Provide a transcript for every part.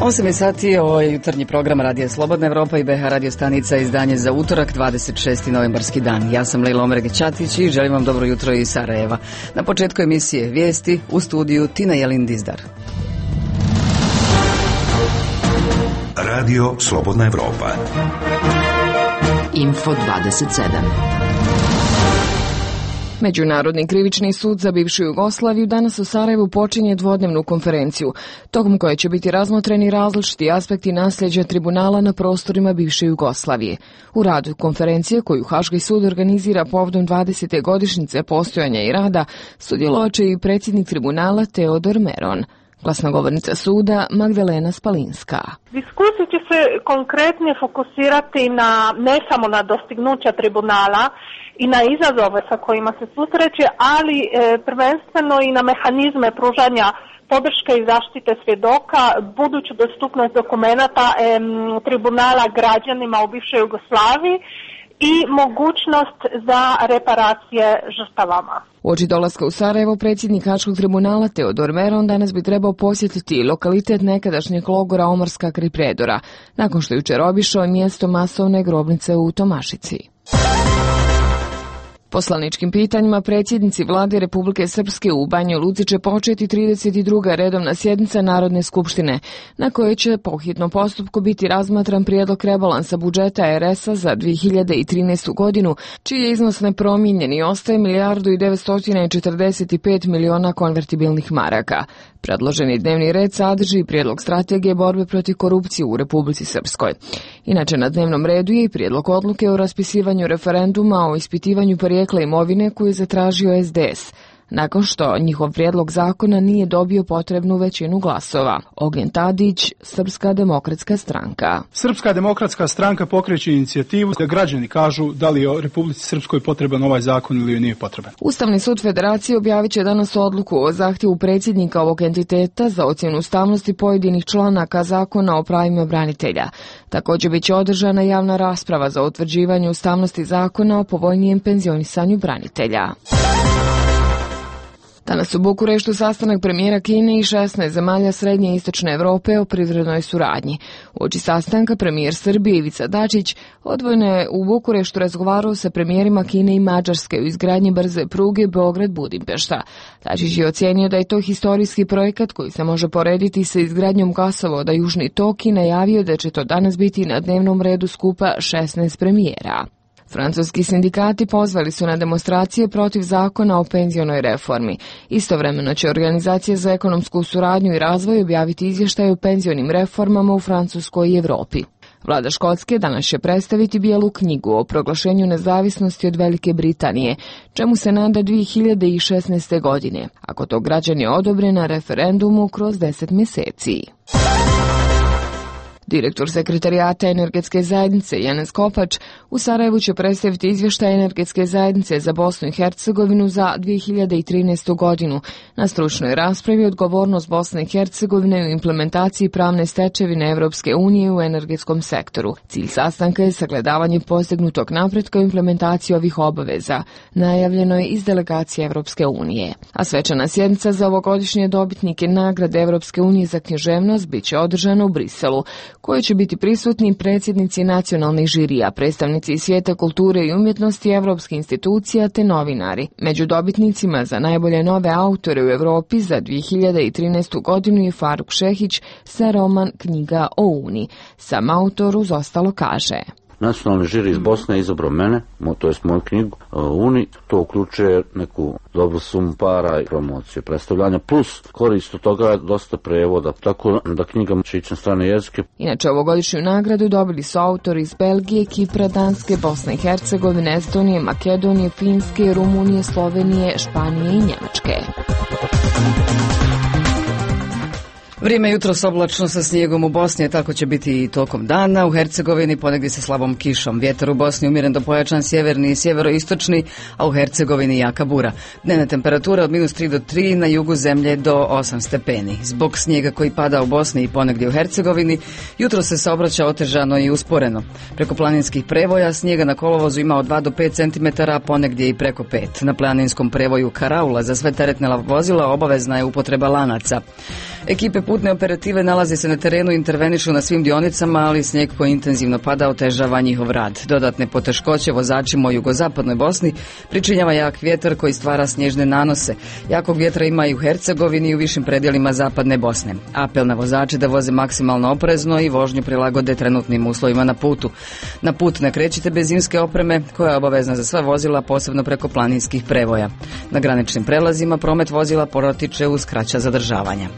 8 sati, ovo je jutarnji program Radija Slobodna Evropa i BH radio stanica, izdanje za utorak, 26. novembarski dan. Ja sam Lejla Omrege-Ćatić i želim vam dobro jutro iz Sarajeva. Na početku emisije vijesti, u studiju Tina Jelin-Dizdar. Radio Slobodna Evropa. Info 27. Međunarodni krivični sud za bivšu Jugoslaviju danas u Sarajevu počinje dvodnevnu konferenciju, tokom koje će biti razmotreni različiti aspekti nasljeđa tribunala na prostorima bivše Jugoslavije. U radu konferencije, koju Haški sud organizira povodom 20. godišnjice postojanja i rada, sudjelovaće i predsjednik tribunala Teodor Meron. Glasnogovornica suda Magdalena Spalinska. Diskusija će se konkretnije fokusirati ne samo na dostignuća tribunala i na izazove sa kojima se susreće, ali prvenstveno i na mehanizme pružanja podrške i zaštite svjedoka, buduću dostupnost dokumenata tribunala građanima u bivšoj Jugoslaviji i mogućnost za reparacije žrtvama. Uoči dolaska u Sarajevo, predsjednik Haškog tribunala Teodor Meron danas bi trebao posjetiti lokalitet nekadašnjeg logora Omorska kraj Prijedora, nakon što jučer obišao mjesto masovne grobnice u Tomašici. Poslaničkim pitanjima predsjednici vlade Republike Srpske u Banja Luci će početi 32. redovna sjednica Narodne skupštine, na kojoj će po hitnom postupku biti razmatran prijedlog rebalansa budžeta RS-a za 2013. godinu, čiji je iznos nepromijenjen i ostaje 1.945 miliona konvertibilnih maraka. Predloženi dnevni red sadrži prijedlog strategije borbe protiv korupcije u Republici Srpskoj. Inače, na dnevnom redu je i prijedlog odluke o raspisivanju referenduma o ispitivanju porijekla imovine koju je zatražio SDS, nakon što njihov prijedlog zakona nije dobio potrebnu većinu glasova. Ognjen Tadić, Srpska demokratska stranka. Srpska demokratska stranka pokreće inicijativu da građani kažu da li je Republici Srpskoj potreban ovaj zakon ili joj nije potreban. Ustavni sud Federacije objavit će danas odluku o zahtjevu predsjednika ovog entiteta za ocjenu ustavnosti pojedinih članaka zakona o pravima branitelja. Također bit će održana javna rasprava za utvrđivanje ustavnosti zakona o povoljnijem penzionisanju branitelja. Danas u Bukureštu sastanak premijera Kine i 16 zemalja Srednje i Istočne Evrope o privrednoj suradnji. Uoči sastanka premijer Srbije Ivica Dačić odvojeno je u Bukureštu razgovarao sa premijerima Kine i Mađarske u izgradnji brze pruge Beograd-Budimpešta. Dačić je ocijenio da je to historijski projekat koji se može porediti sa izgradnjom gasovoda Južni tok i najavio da će to danas biti na dnevnom redu skupa 16 premijera. Francuski sindikati pozvali su na demonstracije protiv zakona o penzionoj reformi. Istovremeno će Organizacija za ekonomsku suradnju i razvoj objaviti izvještaj o penzionim reformama u Francuskoj i Evropi. Vlada Škotske danas će predstaviti bijelu knjigu o proglašenju nezavisnosti od Velike Britanije, čemu se nada 2016. godine, ako to građani odobre na referendumu kroz 10 mjeseci. Direktor Sekretarijata Energetske zajednice Janez Kopač u Sarajevu će predstaviti izvještaj Energetske zajednice za Bosnu i Hercegovinu za 2013. godinu. Na stručnoj raspravi odgovornost Bosne i Hercegovine u implementaciji pravne stečevine Evropske unije u energetskom sektoru. Cilj sastanka je sagledavanje postignutog napretka u implementaciji ovih obaveza. Najavljeno je iz delegacije Evropske unije. A svečana sjednica za ovogodišnje dobitnike nagrade Evropske unije za književnost bit će održana u Briselu, koji će biti prisutni predsjednici nacionalnih žirija, predstavnici iz svijeta kulture i umjetnosti, evropskih institucija te novinari. Među dobitnicima za najbolje nove autore u Europi za 2013. godinu je Faruk Šehić sa roman Knjiga o Uni. Sam autor uz ostalo kaže: Nacionalni žiri iz Bosne je izabrao mene, to jest moju knjigu Uni. To uključuje neku dobru sumu para i promociju, predstavljanja, plus korist od toga je dosta prevoda, tako da knjiga će ići na strane jezike. Inače, ovogodišnju nagradu dobili su autori iz Belgije, Kipra, Danske, Bosne i Hercegovine, Estonije, Makedonije, Finske, Rumunije, Slovenije, Španije i Njemačke. Vrijeme jutros oblačno sa snijegom u Bosni, tako će biti i tokom dana. U Hercegovini ponegdje sa slabom kišom. Vjetar u Bosni umjeren do pojačan sjeverni i sjeveroistočni, a u Hercegovini jaka bura. Dnevna temperatura od -3 do 3, na jugu zemlje do 8 stepeni. Zbog snijega koji pada u Bosni i ponegdje u Hercegovini, jutro se saobraća otežano i usporeno. Preko planinskih prevoja snijega na kolovozu ima od 2 do 5 cm, ponegdje i preko 5. Na planinskom prevoju Karaula za sve teretne vozila obavezna je upotreba lanaca. Ekipe Putne operative nalaze se na terenu i intervenišu na svim dionicama, ali snijeg koji intenzivno pada otežava njihov rad. Dodatne poteškoće vozačima u jugozapadnoj Bosni pričinjava jak vjetar koji stvara snježne nanose. Jakog vjetra ima i u Hercegovini i u višim predjelima zapadne Bosne. Apel na vozače da voze maksimalno oprezno i vožnju prilagode trenutnim uslovima na putu. Na put ne krećite bez zimske opreme koja je obavezna za sva vozila, posebno preko planinskih prevoja. Na graničnim prelazima promet vozila protiče uz kraća zadržavanja.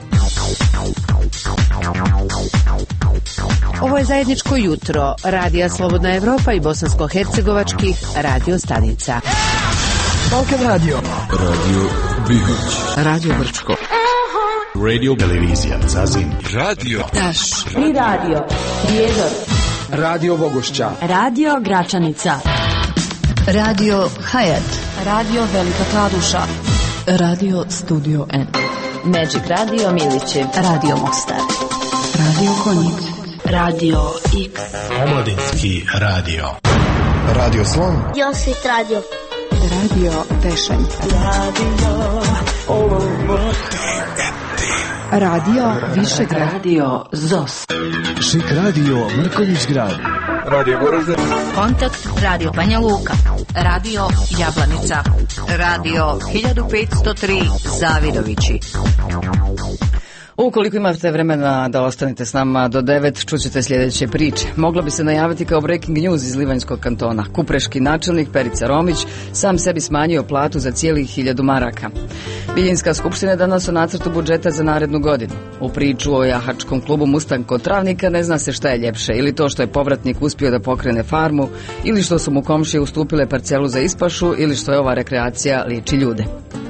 Ovo je zajedničko jutro Radija Slobodna Evropa i bosansko-hercegovačkih radio stanica. Balkan Radio, Radio Bihać, Radio Brčko, Radio Televizija Zazin, Radio Taš i Radio Prijedor, Radio Bogošća, Radio Gračanica, Radio Hayat, Radio Velika Kladuša, Radio Studio N, Magic Radio Miliće, Radio Mostar, Radio Konjic, Radio X, Omladinski radio, Radio Slon, Josit Radio, Radio Tešanj, Radio Višegrad, Radio ZOS, Šik Radio Mrkonjić Grad, Radio Goražde, Kontakt Radio Banja Luka, Radio Jablanica, Radio 1503 Zavidovići. Ukoliko imate vremena da ostanete s nama do 9, čućete sljedeće priče. Moglo bi se najaviti kao breaking news iz Livanjskog kantona. Kupreški načelnik Perica Romić sam sebi smanjio platu za cijelih 1000 maraka. Biljinska skupština je danas o nacrtu budžeta za narednu godinu. U priču o jahačkom klubu Mustang kod Travnika ne zna se šta je ljepše, ili to što je povratnik uspio da pokrene farmu, ili što su mu komšije ustupile parcelu za ispašu, ili što je ova rekreacija liči ljude.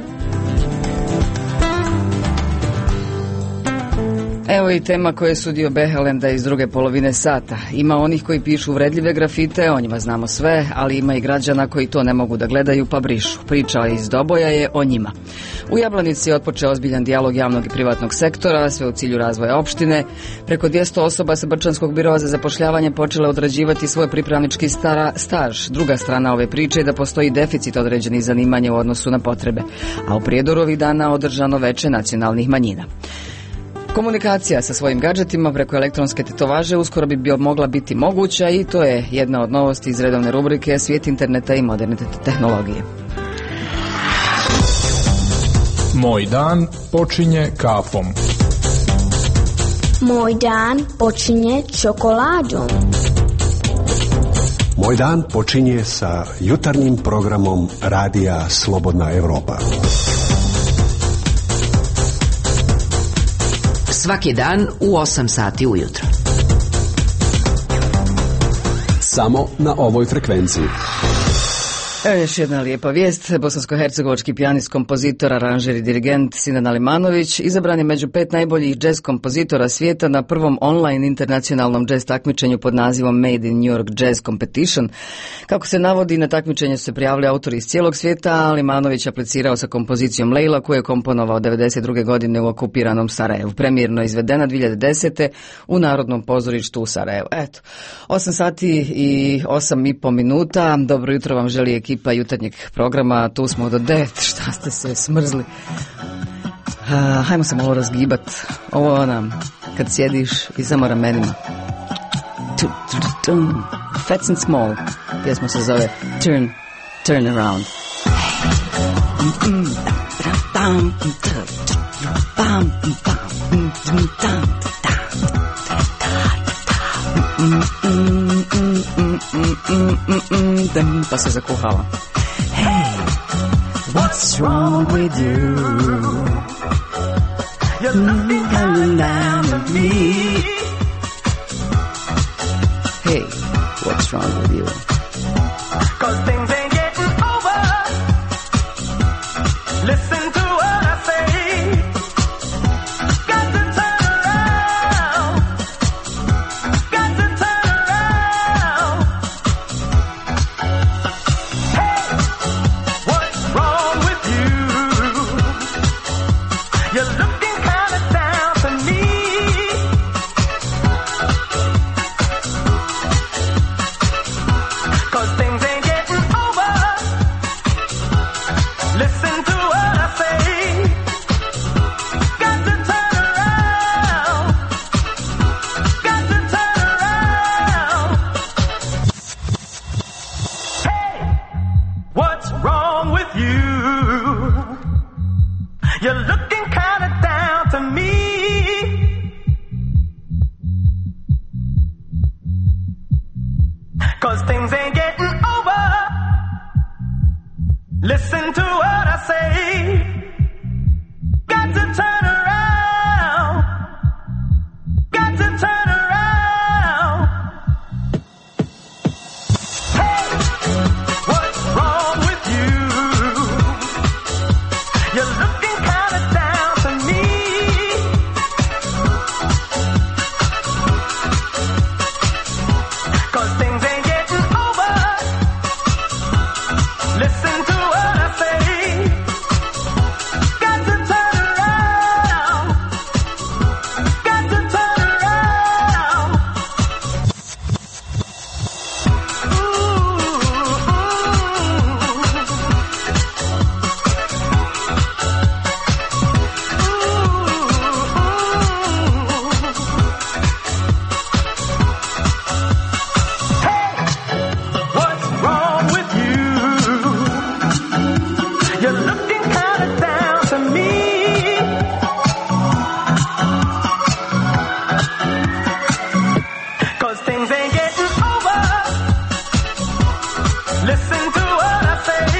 Evo i tema koje je sudio Behelenda iz druge polovine sata. Ima onih koji pišu uvredljive grafite, o njima znamo sve, ali ima i građana koji to ne mogu da gledaju pa brišu. Priča iz Doboja je o njima. U Jablanici je otpočeo ozbiljan dijalog javnog i privatnog sektora, sve u cilju razvoja opštine. Preko 200 osoba sa Brčanskog biroa za zapošljavanje počele odrađivati svoj pripravnički staž. Druga strana ove priče je da postoji deficit određenih zanimanja u odnosu na potrebe, a u Prijedoru ovih dana održano veče nacionalnih manjina. Komunikacija sa svojim gadžetima preko elektronske tetovaže uskoro bi mogla biti moguća i to je jedna od novosti iz redovne rubrike Svijet interneta i moderne tehnologije. Moj dan počinje kafom. Moj dan počinje čokoladom. Moj dan počinje sa jutarnjim programom Radija Slobodna Evropa. Svaki dan u 8 sati ujutro. Samo na ovoj frekvenciji. Evo još jedna lijepa vijest. Bosansko-hercegovački pijanist, kompozitor, aranžer i dirigent Sinan Alimanović izabran je među 5 najboljih džez kompozitora svijeta na prvom online internacionalnom džez takmičenju pod nazivom Made in New York Jazz Competition. Kako se navodi, na takmičenje su se prijavili autori iz cijelog svijeta, a Alimanović aplicirao sa kompozicijom Lejla koju je komponovao 1992. godine u okupiranom Sarajevu. Premijerno izvedena 2010. u Narodnom pozorištu u Sarajevu. Eto, 8 sati i 8,5 minuta. Dobro jutro vam želi ekipa jutarnjeg programa, tu smo do 9, šta ste se smrzli. Hajmo se malo razgibat. Ovo nam, kad sjediš i samo ramenima. Fats and Small, pjesma se zove Turn Around. Pa se zakuhala. Hey, what's wrong with you? You're looking down at me. Hey, what's wrong with you? 'Cause things ain't getting over. Listen to what I say. Got to turn around. Got to turn around. Hey, what's wrong with you? You're looking kind of down for me. with you. You're looking kind of down to me. Cause things ain't getting over. Listen to what I say. Got to turn around. Got to turn around. Hey, what's wrong with you? You're looking kind of down to me. Cause things ain't getting over. Listen to what I say. Got to turn around. Got to turn around. What's wrong with you? You're looking kind of down to me. Cause things ain't getting over. Listen to what I say.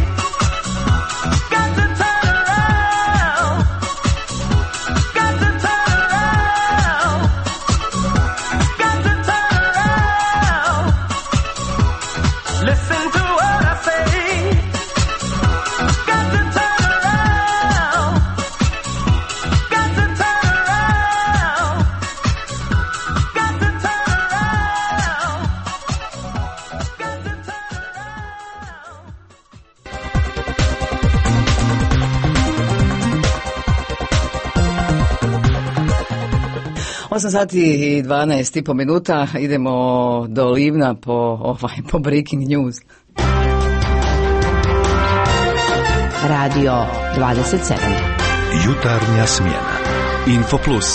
Got to turn around. Got to turn around. Got to turn around. Listen to what I say. Got to turn around. Got to turn around. Got to turn around. Got to turn around. 8 sati i 12,5 minuta, idemo do Livna po breaking news. Radio 27. Jutarnja smjena. Info Plus.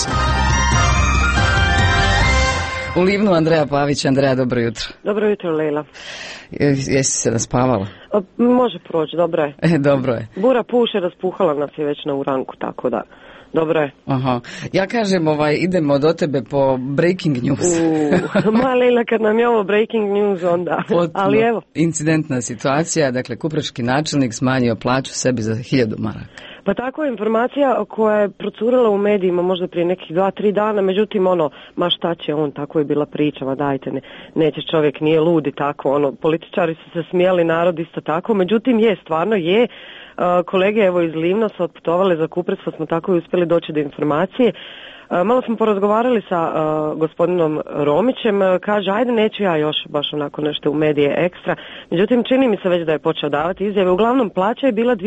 U Livnu Andreja Pavić. Andreja, dobro jutro. Dobro jutro, Lejla. Jesi se naspavala? Može proći, dobro je. Dobro je. Bura puše, raspuhala nas je već na uranku, tako da, dobro je. Aha. Ja kažem, idemo do tebe po breaking news. Ma Lejla, kad nam je ovo breaking news, onda, ali evo. Incidentna situacija, dakle, kupreški načelnik smanjio plaću sebi za 1000 maraka. Pa tako je informacija koja je procurila u medijima možda prije nekih 2-3 dana, međutim ma šta će on, tako je bila priča, ma dajte, neće čovjek, nije lud i tako, političari su se smijali, narod isto tako, međutim stvarno je, kolege evo iz Livna su otputovali za Kuprec, pa smo tako i uspjeli doći do informacije. Malo smo porazgovarali sa gospodinom Romićem, kaže ajde neću ja još baš onako nešto u medije ekstra, međutim čini mi se već da je počeo davati izjave. Uglavnom plaća je bila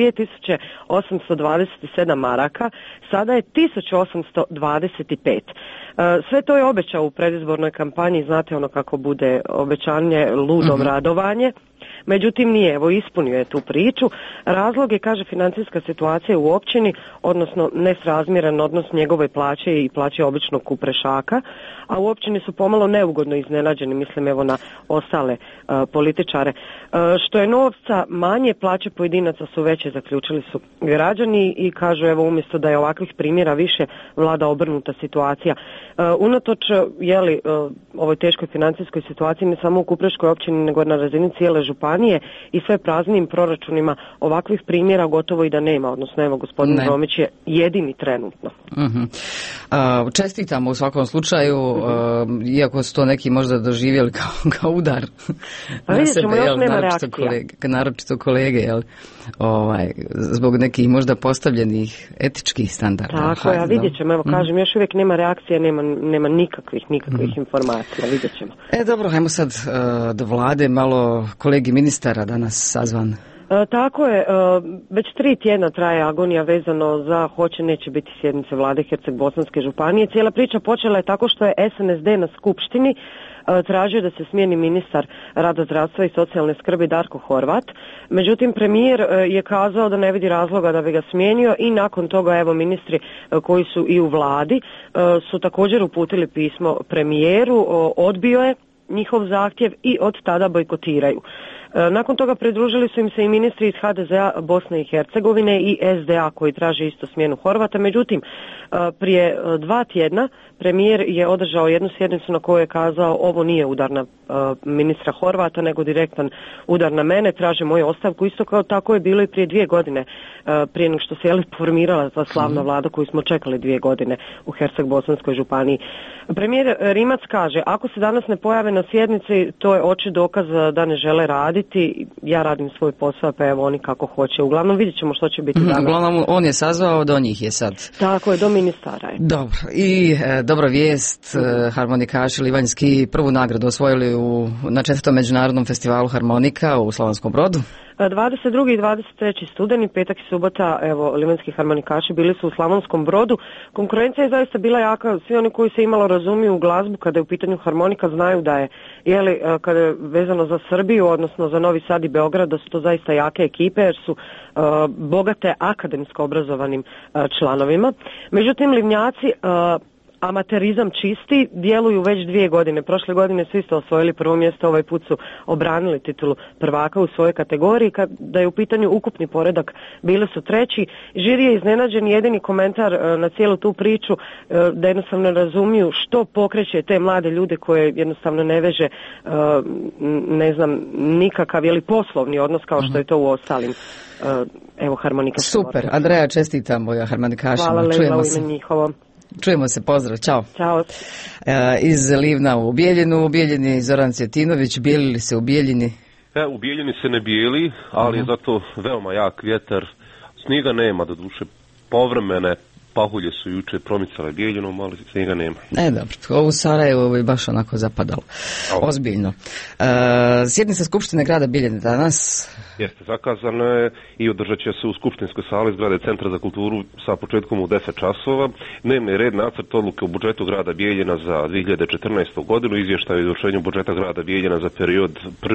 2827 maraka, sada je 1825. Sve to je obećao u predizbornoj kampanji, znate kako bude obećanje ludom radovanje. Međutim nije, evo ispunio je tu priču. Razlog je, kaže, financijska situacija u općini, odnosno nesrazmjeran odnos njegove plaće i plaće običnog kuprešaka, a u općini su pomalo neugodno iznenađeni, mislim evo na ostale političare. Što je novca manje, plaće pojedinaca su veće, zaključili su građani i kažu evo umjesto da je ovakvih primjera više, vlada obrnuta situacija. Unatoč ovoj teškoj financijskoj situaciji ne samo u Kupreškoj općini nego na razini cijele županije i sve praznijim proračunima ovakvih primjera gotovo i da nema, odnosno evo gospodin Romić je jedini trenutno. Čestitamo u svakom slučaju, iako su to neki možda doživjeli kao udar na sebe, naročito kolege, zbog nekih možda postavljenih etičkih standarda. Tako je, vidjet ćemo, evo kažem, još uvijek nema reakcije, nema nikakvih informacija, vidjet ćemo. Dobro, hajmo sad do vlade, malo kolegi ministara danas sazvan. Tako je, već 3 tjedna traje agonija vezano za hoće neće biti sjednice vlade Herceg-Bosanske županije. Cijela priča počela je tako što je SNSD na skupštini tražio da se smijeni ministar rada, zdravstva i socijalne skrbi Darko Horvat. Međutim, premijer je kazao da ne vidi razloga da bi ga smijenio i nakon toga evo ministri koji su i u vladi su također uputili pismo premijeru, odbio je njihov zahtjev i od tada bojkotiraju. Nakon toga pridružili su im se i ministri iz HDZ-a Bosne i Hercegovine i SDA koji traže isto smjenu Horvata. Međutim, prije 2 tjedna premijer je održao jednu sjednicu na kojoj je kazao ovo nije udar na ministra Horvata nego direktan udar na mene, traže moju ostavku. Isto kao tako je bilo i prije 2 godine prije nego što se formirala ta slavna vlada koju smo čekali 2 godine u Herceg-Bosanskoj županiji. Premijer Rimac kaže ako se danas ne pojave na sjednici to je oči dokaz da ne žele raditi. Ja radim svoj posao pa evo oni kako hoće. Uglavnom vidjet ćemo što će biti danas. Uglavnom on je sazvao, do njih je sad. Tako je, do ministara je. Dobro. I dobra vijest, harmonikaši livanjski prvu nagradu osvojili na 4. međunarodnom festivalu harmonika u Slavonskom Brodu. 22. i 23. studeni, petak i subota, evo, livanjski harmonikaši bili su u Slavonskom Brodu. Konkurencija je zaista bila jaka, svi oni koji se imalo razumiju u glazbu kada je u pitanju harmonika znaju da je, kada je vezano za Srbiju, odnosno za Novi Sad i Beograd, da su to zaista jake ekipe jer su bogate akademsko obrazovanim članovima. Međutim, livnjaci amaterizam čisti, djeluju već 2 godine. Prošle godine su isto osvojili prvo mjesto, ovaj put su obranili titulu prvaka u svojoj kategoriji. Kada je u pitanju ukupni poredak, bili su 3. Žiri je iznenađen, jedini komentar na cijelu tu priču da jednostavno razumiju što pokreće te mlade ljude koje jednostavno ne veže nikakav poslovni odnos kao što je to u ostalim harmonika. Super, Andreja, čestitamo ja harmonikašima. Hvala Lejla u ime njihovo. Čujemo se, pozdrav, čao. Ćao. Iz Livna u Bijeljinu, u Bijeljini Zoran Cvjetinović, bijelili se u Bijeljini? U Bijeljini se ne bijeli, ali je zato veoma jak vjetar, snijega nema, doduše povremene pahulje su juče promicale Bijeljinom, ali snijega nema. Dobro, u Sarajevu je baš onako zapadalo, ozbiljno. Sjednica Skupštine grada Bijeljine danas? Jeste, zakazano je i održat će se u Skupštinskoj sali zgrade Centra za kulturu sa početkom u 10 časova. Dnevni red nacrt odluke o budžetu grada Bijeljina za 2014. godinu, izvještaj o izvršenju budžeta grada Bijeljina za period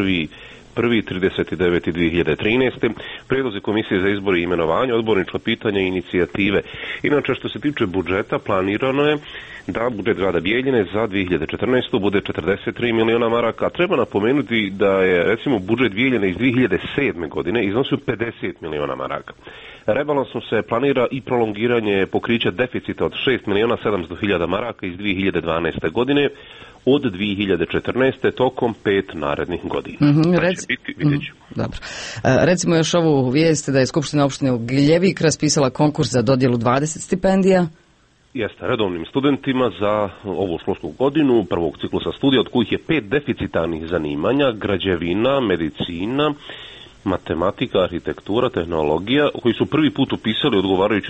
1.39.2013. Prijedlozi komisije za izbor i imenovanje, odbornička pitanja i inicijative. Inače, što se tiče budžeta, planirano je da budžet grada Bijeljine za 2014. bude 43 miliona maraka. Treba napomenuti da je, recimo, budžet Bijeljine iz 2007. godine iznosio 50 miliona maraka. Rebalansom se planira i prolongiranje pokrića deficita od 6 miliona 700 hiljada maraka iz 2012. godine od 2014. tokom 5 narednih godina. Dobro. Recimo još ovu vijest da je Skupština opštine u Giljevik raspisala konkurs za dodjelu 20 stipendija. Jeste, redovnim studentima za ovu školsku godinu prvog ciklusa studija, od kojih je 5 deficitarnih zanimanja, građevina, medicina, matematika, arhitektura, tehnologija, koji su prvi put upisali odgovarajuću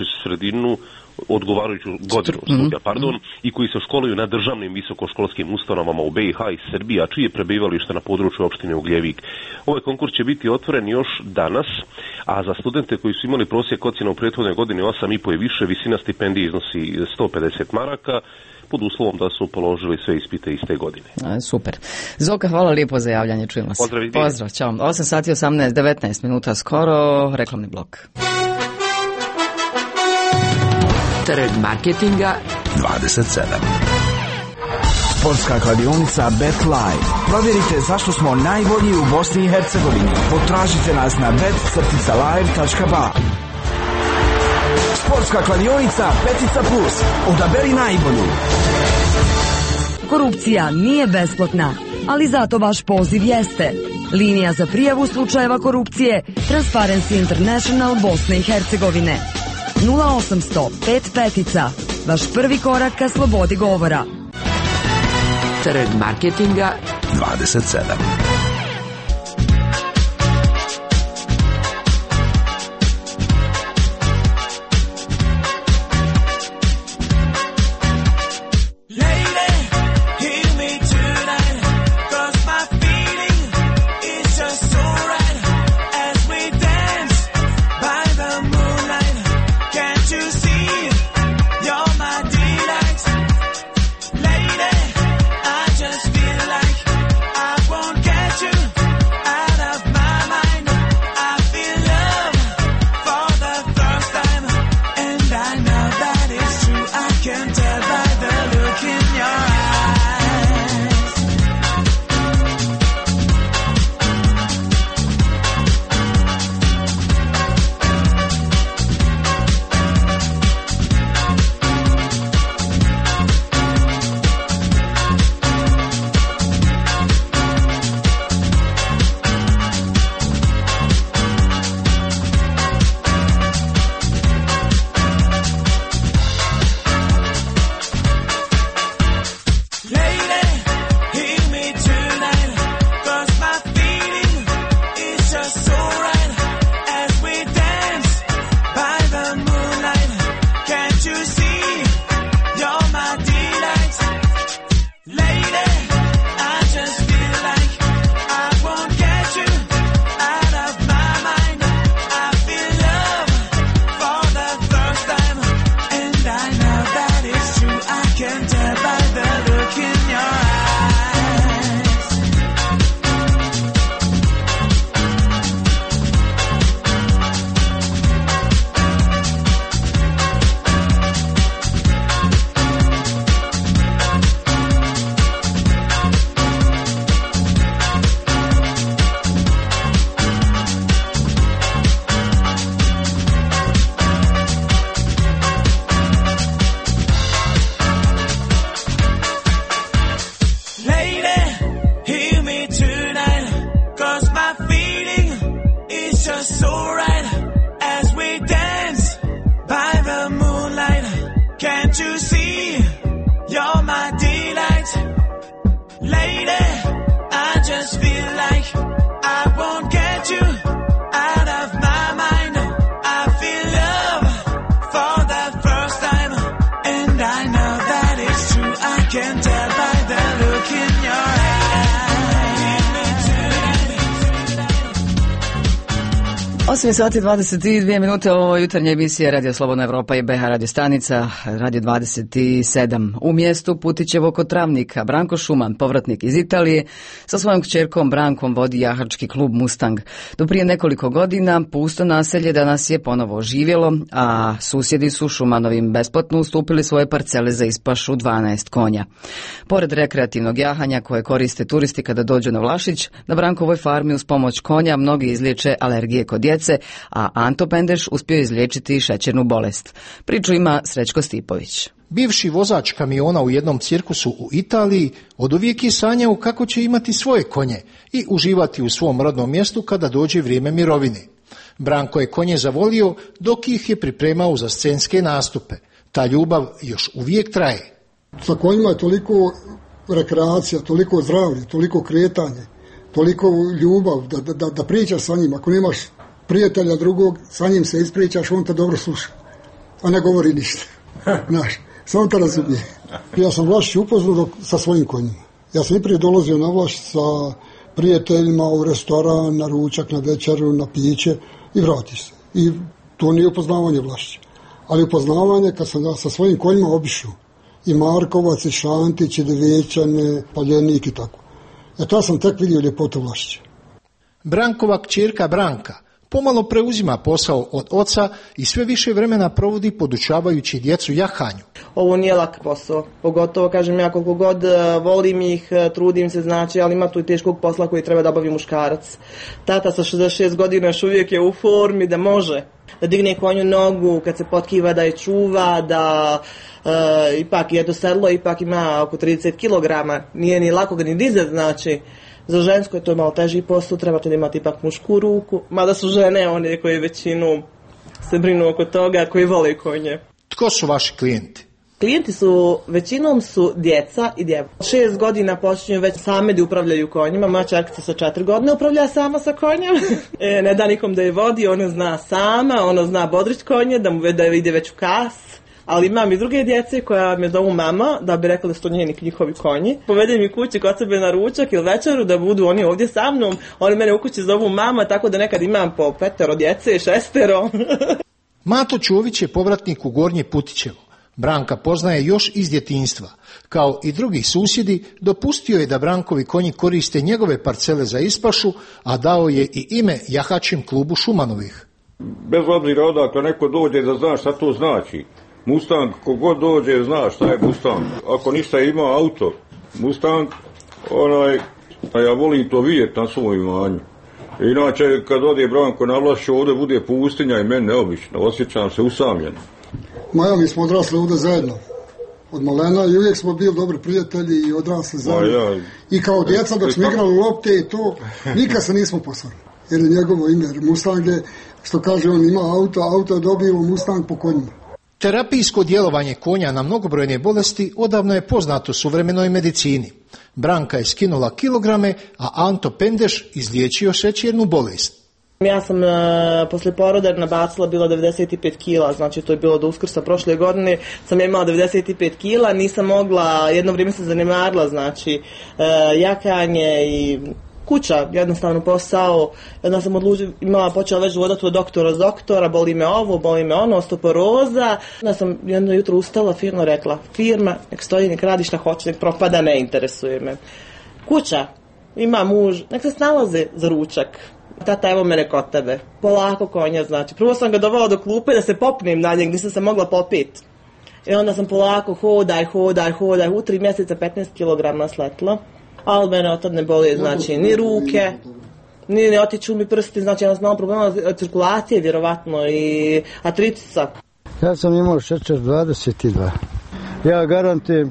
godinu studija, i koji se školuju na državnim visokoškolskim ustanovama u BiH i Srbiji, a čije je prebivalište na području opštine Ugljevik. Ovaj konkurs će biti otvoren još danas, a za studente koji su imali prosjek ocjena u prethodnoj godini 8,5 i više, visina stipendije iznosi 150 maraka, pod uslovom da su položili sve ispite iste godine. Super. Zoka, hvala lijepo za javljanje, čujemo se. Pozdrav, čao. 8 sati 19 minuta skoro, reklamni blok. Trg marketinga 27. Sportska kladionica BetLive. Provjerite zašto smo najbolji u Bosni i Hercegovini. Potražite nas na bet-live.ba. Sportska kladionica Petica Plus. Odaberi najbolju. Korupcija nije besplatna, ali zato vaš poziv jeste. Linija za prijavu slučajeva korupcije Transparency International Bosne i Hercegovine. 0800 5 petica. Vaš prvi korak ka slobodi govora. Trg marketinga 27. Get 8 sati 22 minute, ovo jutarnja emisija Radio Slobodna Evropa i BH Radio stanica, Radio 27. U mjestu Putićevo kod Travnika Branko Šuman, povratnik iz Italije, sa svojom kćerkom Brankom vodi jahački klub Mustang. Do prije nekoliko godina pusto naselje danas je ponovo oživjelo, a susjedi su Šumanovim besplatno ustupili svoje parcele za ispašu 12 konja. Pored rekreativnog jahanja koje koriste turisti kada dođu na Vlašić, na Brankovoj farmi uz pomoć konja mnogi izliječe alergije kod djece, a Anto Pendeš uspio izliječiti šećernu bolest. Priču ima Srećko Stipović. Bivši vozač kamiona u jednom cirkusu u Italiji oduvijek je sanjao kako će imati svoje konje i uživati u svom rodnom mjestu kada dođe vrijeme mirovine. Branko je konje zavolio dok ih je pripremao za scenske nastupe. Ta ljubav još uvijek traje. Sa konjima je toliko rekreacija, toliko zdravlje, toliko kretanje, toliko ljubav da pričaš sa njim. Ako nemaš prijatelja drugog, sa njim se ispričaš, on te dobro sluša, a ne govori ništa. Znaš, samo te razumije. Ja sam Vlašić upoznao sa svojim konjima. Ja sam i prije dolazio na Vlašić sa prijateljima u restoran, na ručak, na večeru, na piće i vratiš se. I to nije upoznavanje Vlašića. Ali upoznavanje kad sam sa svojim konjima obišao. I Markovac, i Šantić, i Devečane, Paljenik i tako. Ta sam tek vidio ljepotu Vlašića. Brankova kćerka Branka pomalo preuzima posao od oca i sve više vremena provodi podučavajući djecu jahanju. Ovo nije lak posao, pogotovo kažem ja koliko god volim ih, trudim se znači, ali ima tu i teškog posla koji treba da obavi muškarac. Tata sa 66 godina još uvijek je u formi da može da digne konju nogu, kad se potkiva da je čuva, da ipak je do sedlo, ipak ima oko 30 kg, nije ni lako ga ni dizati znači. Za žensko je to malo teži posao, trebate da imate ipak mušku ruku, mada su žene one koje većinu se brinu oko toga, koji vole konje. Tko su vaši klijenti? Klijenti su, većinom su djeca i djevojke. 6 godina počinju već same da upravljaju konjima, moja čerkica sa 4 godine upravlja sama sa konjem. Ne da nikom da je vodi, ona zna sama, ona zna bodrić konje, da ide već u kas. Ali imam i druge djece koja me zovu mama, da bi rekla da su to njeni njihovi konji. Povedem mi kući kod sebe na ručak ili večeru da budu oni ovdje sa mnom. Oni mene u kući zovu mama, tako da nekad imam po 5 djece, 6. Mato Čović je povratnik u Gornje Putićevo. Branka poznaje još iz djetinjstva. Kao i drugi susjedi, dopustio je da Brankovi konji koriste njegove parcele za ispašu, a dao je i ime jahačem klubu Šumanovih. Bez obzira odakle neko dođe da zna šta to znači. Mustang, kogod dođe zna šta je Mustang. Ako ništa ima auto, Mustang, a ja volim to vidjeti na svom imanju. Inače, kad ode Branko na Vlašić, ovdje bude pustinja i meni neobično, osjećam se usamljen. Maja, mi smo odrasli ovdje zajedno. Od malena i uvijek smo bili dobri prijatelji i odrasli zajedno. I kao djeca dok smo igrali lopte i to, nikad se nismo posvarili. Jer je njegovo ime Mustang je, što kaže on, ima auto je dobio Mustang po konjima. Terapijsko djelovanje konja na mnogobrojne bolesti odavno je poznato suvremenoj medicini. Branka je skinula kilograme, a Anto Pendeš izliječio šećernu bolest. Ja sam poslije poroda nabacila bila 95 kila, znači to je bilo do Uskrsa prošle godine, sam imala 95 kila, nisam mogla, jedno vrijeme se zanemarila, znači jakanje i kuća, jednostavno posao, jedna sam počela već vodati od doktora, boli me ovo, boli me ono, osteoporoza. Onda sam jedno jutro ustala, firma rekla, firma, nek stoji, nek radi šta hoće, nek propada, ne interesuje me. Kuća, ima muž, nek se snalaze za ručak. Tata, evo mene kod tebe. Polako konja, znači. Prvo sam ga dovela do klupe da se popnem na njeg, nisam se mogla popiti. I onda sam polako hodaj, u 3 mjeseca 15 kg sletla. Ali mene od tad ne boli, znači, ni ruke, ni otiču mi prsti, znači, ja sam imala problema cirkulacije, vjerovatno, i artritica. Ja sam imao šećer 22. Ja garantujem,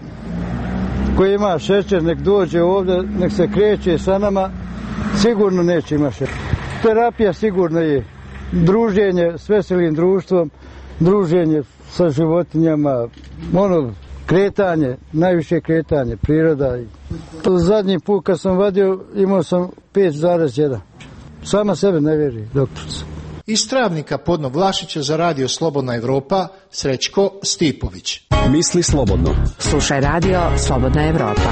ko ima šećer, nek dođe ovdje, nek se kreće sa nama, sigurno neće imati šećer. Terapija sigurno je druženje s veselim društvom, druženje sa životinjama, kretanje, najviše kretanje, priroda. Zadnji put kad sam vadio imao sam 5,1. Sama sebe ne vjeri, doktorica. Iz Travnika podno Vlašića za Radio Slobodna Evropa, Srećko Stipović. Misli slobodno. Slušaj Radio Slobodna Evropa.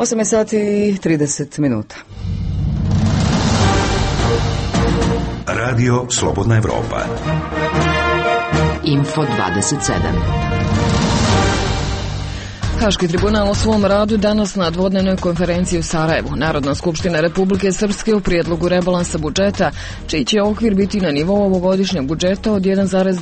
8 sati i 30 minuta. Radio Slobodna Evropa. Info 27. Haški tribunal o svom radu danas na dvodnevnoj konferenciji u Sarajevu. Narodna skupština Republike Srpske u prijedlogu rebalansa budžeta, čiji će okvir biti na nivou ovogodišnjeg budžeta od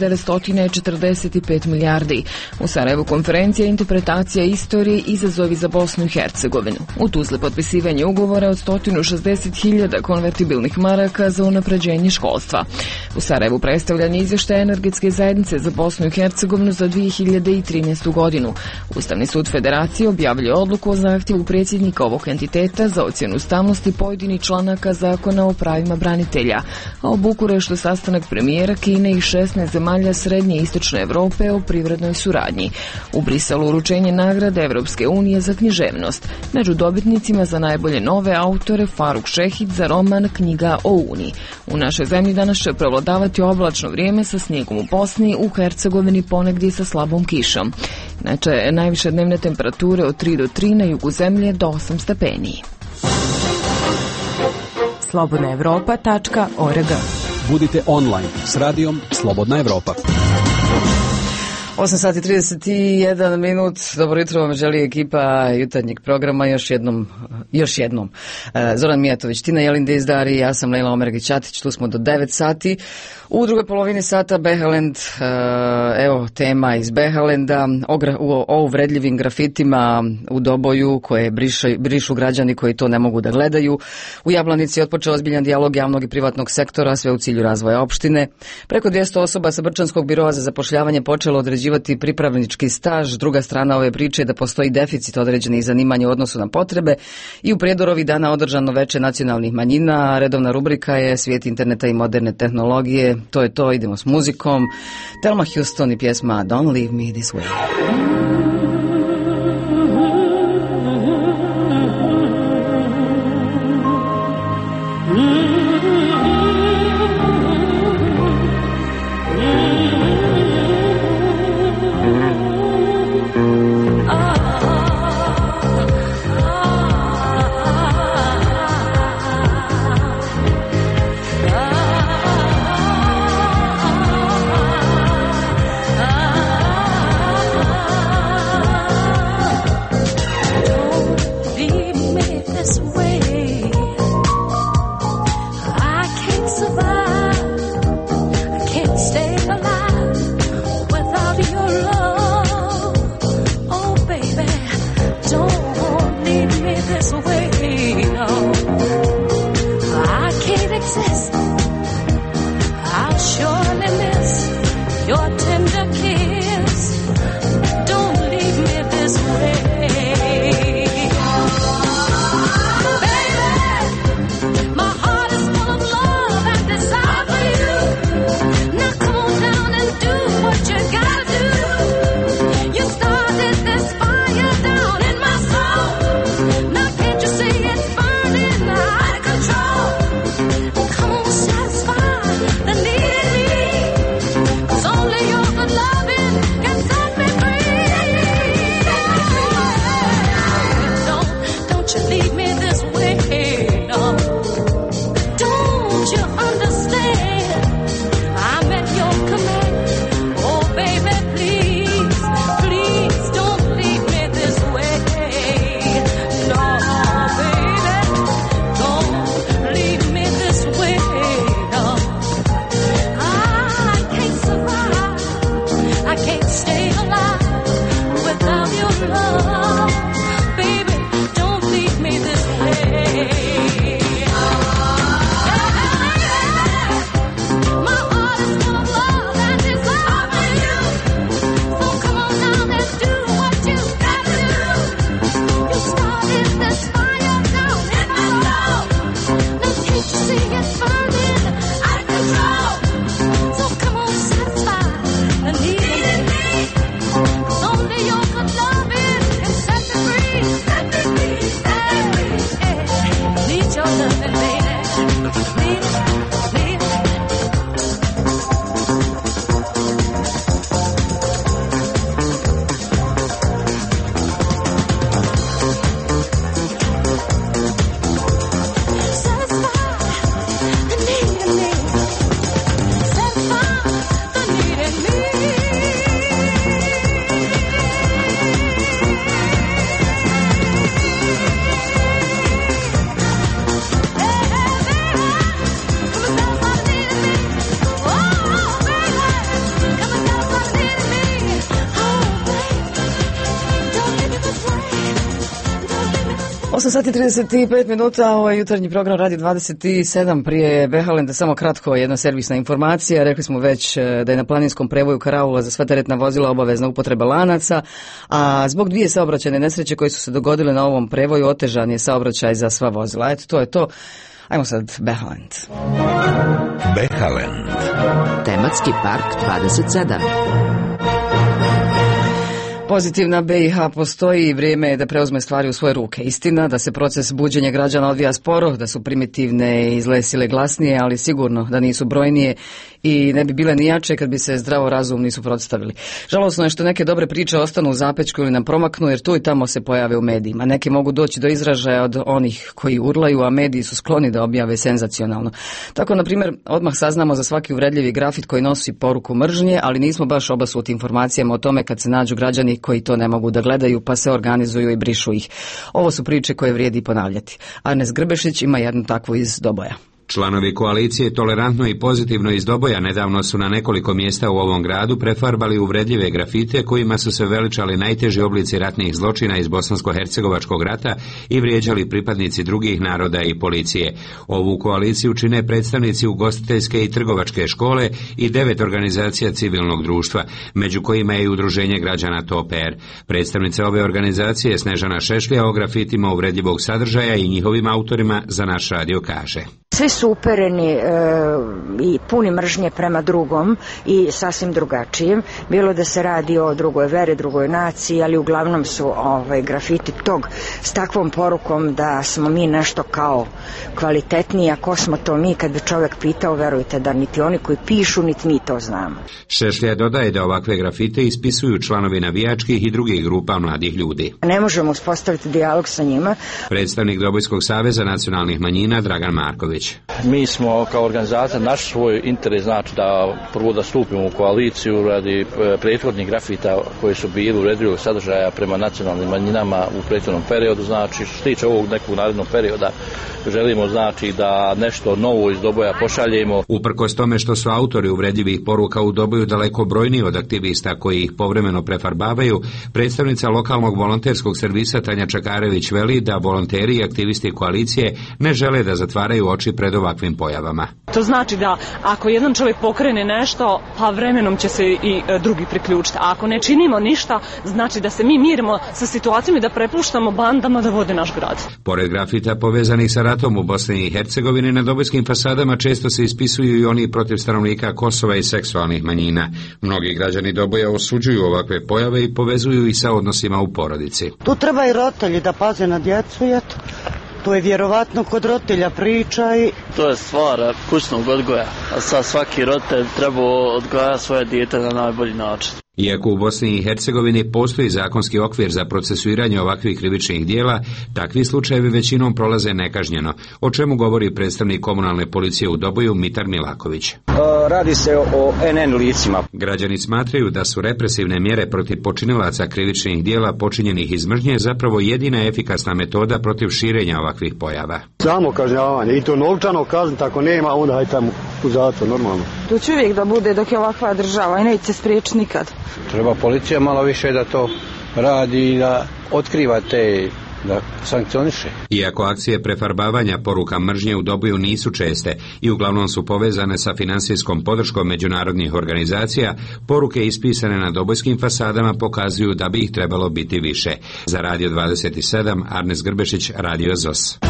1,945 milijardi. U Sarajevu konferencija interpretacija istorije izazovi za Bosnu i Hercegovinu. U Tuzli potpisivanje ugovora od 160.000 konvertibilnih maraka za unapređenje školstva. U Sarajevu predstavljanje izvještaja energetske zajednice za Bosnu i Hercegovinu za 2013. godinu. Ustavni sud Federacije objavljuje odluku o zahtjevu predsjednika ovog entiteta za ocjenu ustavnosti pojedinih članaka zakona o pravima branitelja, a u Bukureštu sastanak premijera Kine i 16 zemalja Srednje i Istočne Evrope o privrednoj suradnji. U Briselu uručenje nagrade Evropske unije za književnost. Među dobitnicima za najbolje nove autore Faruk Šehid za roman Knjiga o Uniji. U našoj zemlji danas će prevladavati oblačno vrijeme sa snijegom u Bosni, u Hercegovini ponegdje sa slabom kišom. Znači, najviše dnevne temperature od 3 do 3, na jugu zemlje do 8 stepeni. slobodnaevropa.org. Budite online s radijom Slobodna Evropa. 8 sati 31 minut. Dobro jutro vam želi ekipa jutarnjeg programa još jednom. Zoran Mijatović, Tina Jelindes Dari, ja sam Lejla Omergić-Ćatić, tu smo do 9 sati. U drugoj polovini sata Behalend, evo tema iz Behalenda o uvredljivim grafitima u Doboju koje brišu građani koji to ne mogu da gledaju. U Jablanici je otpočeo ozbiljan dijalog javnog i privatnog sektora, sve u cilju razvoja opštine. Preko 200 osoba sa Brčanskog biroa za zapošljavanje počelo određivati pripravnički staž. Druga strana ove priče je da postoji deficit određenih zanimanja u odnosu na potrebe i u Prijedoru ovih dana održano veče nacionalnih manjina. Redovna rubrika je Svijet interneta i moderne tehnologije. To je to, idemo s muzikom. Thelma Houston i pjesma Don't Leave Me This Way. 8 sati 35 minuta, ovo je jutarnji program Radio 27, prije Behalenda samo kratko jedna servisna informacija. Rekli smo već da je na planinskom prevoju Karaula za sva teretna vozila obavezna upotreba lanaca, a zbog dvije saobraćajne nesreće koje su se dogodile na ovom prevoju otežan je saobraćaj za sva vozila. Eto, to je to. Ajmo sad Behalend. Behalend. Tematski park 27. Pozitivna BiH postoji i vrijeme je da preuzme stvari u svoje ruke. Istina da se proces buđenja građana odvija sporo, da su primitivne i zle sile glasnije, ali sigurno da nisu brojnije i ne bi bile ni jače kad bi se zdravo razumni suprotstavili. Žalosno je što neke dobre priče ostanu u zapećku ili nam promaknu, jer tu i tamo se pojave u medijima. Neki mogu doći do izražaja od onih koji urlaju, a mediji su skloni da objave senzacionalno. Tako, na primjer, odmah saznamo za svaki uvredljivi grafit koji nosi poruku mržnje, ali nismo baš obasuti informacijama o tome kad se nađu građani koji to ne mogu da gledaju, pa se organizuju i brišu ih. Ovo su priče koje vrijedi ponavljati. Arnes Grbešić ima jednu takvu iz Doboja. Članovi koalicije Tolerantno i pozitivno iz Doboja nedavno su na nekoliko mjesta u ovom gradu prefarbali uvredljive grafite kojima su se veličali najteži oblici ratnih zločina iz Bosansko-hercegovačkog rata i vrijeđali pripadnici drugih naroda i policije. Ovu koaliciju čine predstavnici ugostiteljske i trgovačke škole i 9 organizacija civilnog društva, među kojima je i udruženje građana TOPR. Predstavnica ove organizacije Snežana Šešlja o grafitima uvredljivog sadržaja i njihovim autorima za naš radio kaže: Svi su upereni i puni mržnje prema drugom i sasvim drugačijem. Bilo da se radi o drugoj veri, drugoj naciji, ali uglavnom su grafiti tog s takvom porukom da smo mi nešto kao kvalitetniji, a ko smo to mi, kad bi čovjek pitao, verujte da niti oni koji pišu, niti mi to znamo. Šešlja dodaje da ovakve grafite ispisuju članovi navijačkih i drugih grupa mladih ljudi. Ne možemo uspostaviti dijalog sa njima. Predstavnik Dobojskog saveza nacionalnih manjina Dragan Marković. Mi smo kao organizacija naš svoj interes, znači da prvo da stupimo u koaliciju radi prethodnih grafita koji su bili uvredljivog sadržaja prema nacionalnim manjinama u prethodnom periodu. Znači što se tiče ovog nekog narednog perioda želimo znači da nešto novo iz Doboja pošaljemo. Uprkos tome što su autori uvredljivih poruka u Doboju daleko brojniji od aktivista koji ih povremeno prefarbavaju, predstavnica lokalnog volonterskog servisa Tanja Čakarević veli da volonteri i aktivisti koalicije ne žele da zatvaraju oči pred ovakvim pojavama. To znači da ako jedan čovjek pokrene nešto, pa vremenom će se i drugi priključiti. A ako ne činimo ništa, znači da se mi mirimo sa situacijom i da prepuštamo bandama da vode naš grad. Pored grafita povezanih sa ratom u Bosni i Hercegovini, na dobojskim fasadama često se ispisuju i oni protiv stanovnika Kosova i seksualnih manjina. Mnogi građani Doboja osuđuju ovakve pojave i povezuju ih sa odnosima u porodici. Tu treba i roditelji da paze na djecu, eto. To je vjerovatno kod roditelja priča i... To je stvar kućnog odgoja, a sad svaki roditelj treba odgojati svoje dijete na najbolji način. Iako u Bosni i Hercegovini postoji zakonski okvir za procesuiranje ovakvih krivičnih dijela, takvi slučajevi većinom prolaze nekažnjeno, o čemu govori predstavnik komunalne policije u Doboju Mitar Milaković. Radi se o NN licima. Građani smatraju da su represivne mjere protiv počinilaca krivičnih dijela počinjenih iz mržnje zapravo jedina efikasna metoda protiv širenja ovakvih pojava. Samo kažnjavanje i to novčano kazniti, ako nema onda hajde tamo u zatvor normalno. Tu će uvijek da bude dok je ovakva država i neće se spriječiti nikad. Treba policija malo više da to radi i da otkriva te, da sankcioniše. Iako akcije prefarbavanja poruka mržnje u Doboju nisu česte i uglavnom su povezane sa financijskom podrškom međunarodnih organizacija, poruke ispisane na dobojskim fasadama pokazuju da bi ih trebalo biti više. Za Radio 27, Arnes Grbešić, Radio ZOS.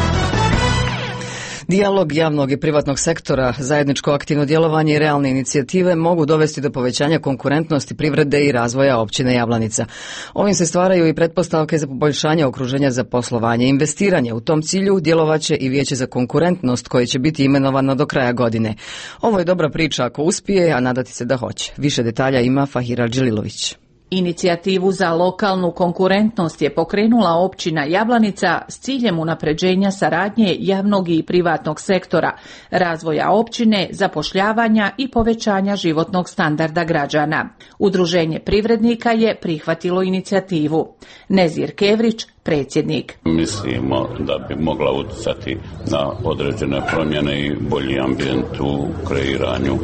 Dijalog javnog i privatnog sektora, zajedničko aktivno djelovanje i realne inicijative mogu dovesti do povećanja konkurentnosti privrede i razvoja općine Jablanica. Ovim se stvaraju i pretpostavke za poboljšanje okruženja za poslovanje i investiranje. U tom cilju djelovaće i Vijeće za konkurentnost koje će biti imenovano do kraja godine. Ovo je dobra priča ako uspije, a nadati se da hoće. Više detalja ima Fahira Džililović. Inicijativu za lokalnu konkurentnost je pokrenula općina Jablanica s ciljem unapređenja saradnje javnog i privatnog sektora, razvoja općine, zapošljavanja i povećanja životnog standarda građana. Udruženje privrednika je prihvatilo inicijativu. Nezir Kevrić, predsjednik. Mislimo da bi mogla utjecati na određene promjene i bolji ambijent u kreiranju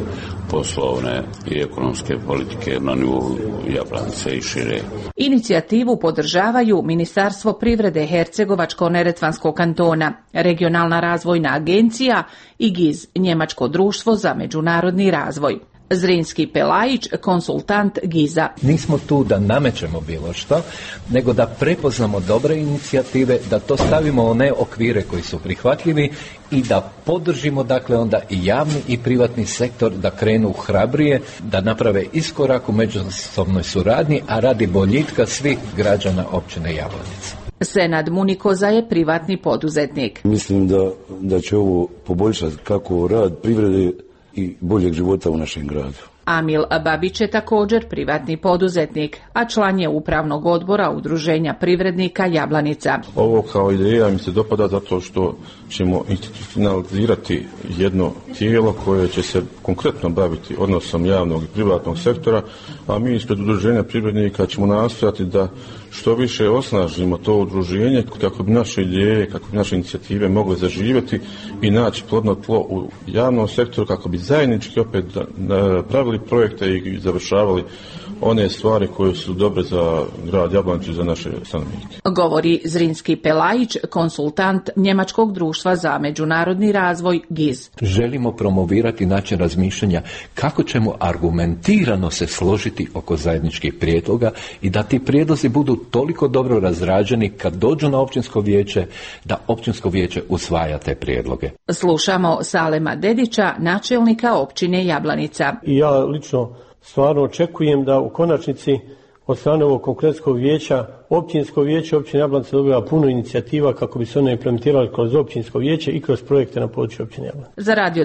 poslovne i ekonomske politike na nivou Jablanice i šire. Inicijativu podržavaju Ministarstvo privrede Hercegovačko-neretvanskog kantona, Regionalna razvojna agencija i GIZ, Njemačko društvo za međunarodni razvoj. Zrinski Pelajić, konsultant GIZ-a. Nismo tu da namećemo bilo što, nego da prepoznamo dobre inicijative, da to stavimo u one okvire koji su prihvatljivi i da podržimo dakle onda i javni i privatni sektor da krenu hrabrije, da naprave iskorak u međusobnoj suradnji, a radi boljitka svih građana općine Jablanica. Senad Munikoza je privatni poduzetnik. Mislim da će ovo poboljšati kako rad privrede i boljeg života u našem gradu. Amil Babić je također privatni poduzetnik, a član je upravnog odbora Udruženja privrednika Jablanica. Ovo kao ideja mi se dopada zato što ćemo institucionalizirati jedno tijelo koje će se konkretno baviti odnosom javnog i privatnog sektora, a mi ispred Udruženja privrednika ćemo nastojati da što više osnažimo to udruženje kako bi naše ideje, kako bi naše inicijative mogle zaživjeti i naći plodno tlo u javnom sektoru kako bi zajednički opet pravili projekte i završavali one stvari koje su dobre za grad Jablanicu i za naše stanovnike. Govori Zrinski Pelajić, konsultant Njemačkog društva za međunarodni razvoj GIZ. Želimo promovirati način razmišljanja kako ćemo argumentirano se složiti oko zajedničkih prijedloga i da ti prijedlozi budu toliko dobro razrađeni kad dođu na općinsko vijeće, da općinsko vijeće usvaja te prijedloge. Slušamo Salema Dedića, načelnika općine Jablanica. I ja lično stvarno očekujem da u konačnici od strane ovog konkretskog vijeća, općinsko vijeće općine Jablanica dobiva puno inicijativa kako bi se one implementirali kroz općinsko vijeće i kroz projekte na području općine Jablanica. Za Radio